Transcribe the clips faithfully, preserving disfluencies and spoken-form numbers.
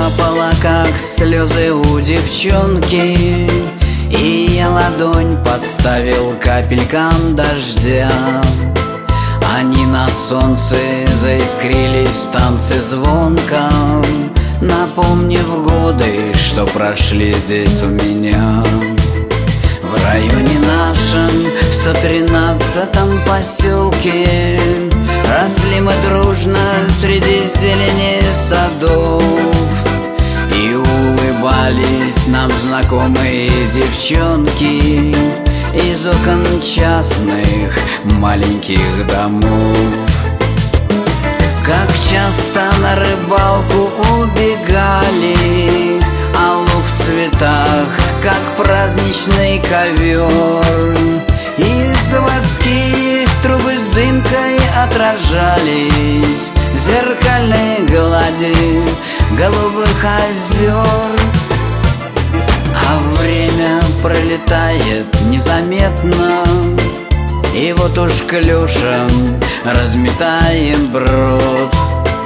капала, как слезы у девчонки, и я ладонь подставил капелькам дождя. Они на солнце заискрились в танце звонко, напомнив годы, что прошли здесь у меня. В районе нашем, сто тринадцатом поселке, росли мы дружно среди зелени садов, и улыбались нам знакомые девчонки из окон частных маленьких домов. Как часто на рыбалку убегали, а луг в цветах, как праздничный ковер, и заводские трубы с дымкой отражались в зеркальной глади голубых озер. А время пролетает незаметно, и вот уж клюшем разметаем брод,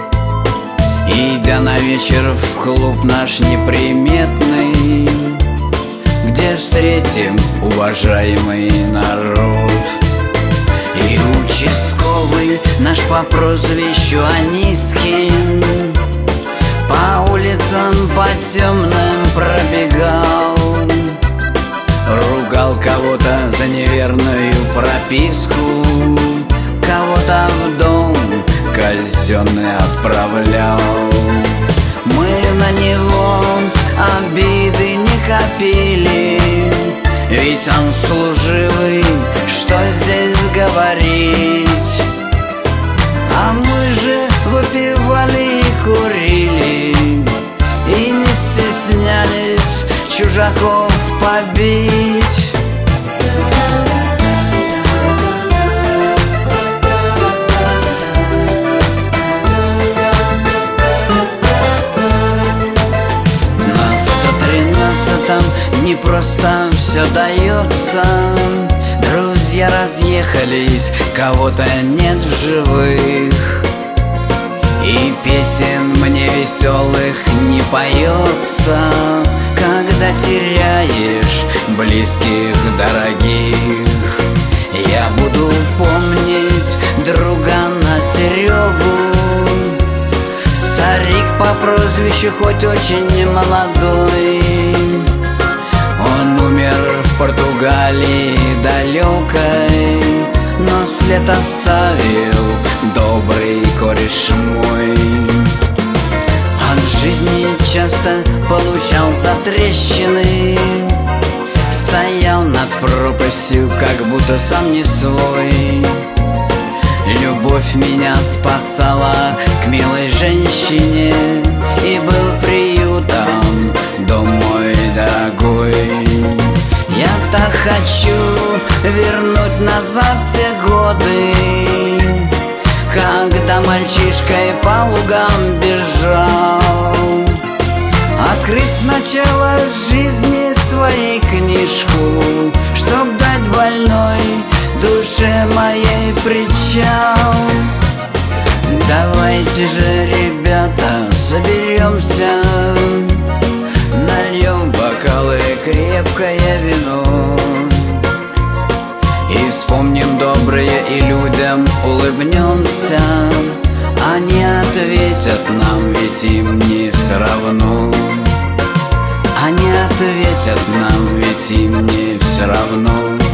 идя на вечер в клуб наш неприметный, где встретим уважаемый народ. И участковый наш по прозвищу Анискин по улицам по темным пробегал, ругал кого-то за неверную прописку, кого-то в дом казенный отправлял. Мы на него обиды не копили, ведь он служивый, что здесь говорить. А мы же выпивали и курили, и не стеснялись чужаков побить. На сто тринадцатом не просто все дается, друзья разъехались, кого-то нет в живых, и песен мне веселых не поется, когда теряешь близких, дорогих. Я буду помнить другана Серегу, старик по прозвищу хоть очень молодой. Он умер в Португалии далекой, но след оставил добрый кореш мой. От жизни часто получал затрещины, стоял над пропастью, как будто сам не свой. Любовь меня спасала к милой женщине, и был приютом дом мой дорогой. Я так хочу вернуть назад те годы, когда мальчишкой по лугам бежал, открыть сначала жизни своей книжку, чтоб дать больной душе моей причал. Давайте же, ребята, соберемся, нальем бокалы крепкое вино, и вспомним доброе, и людям улыбнемся. Они ответят нам, ведь им не все равно. Они ответят нам, ведь им не все равно.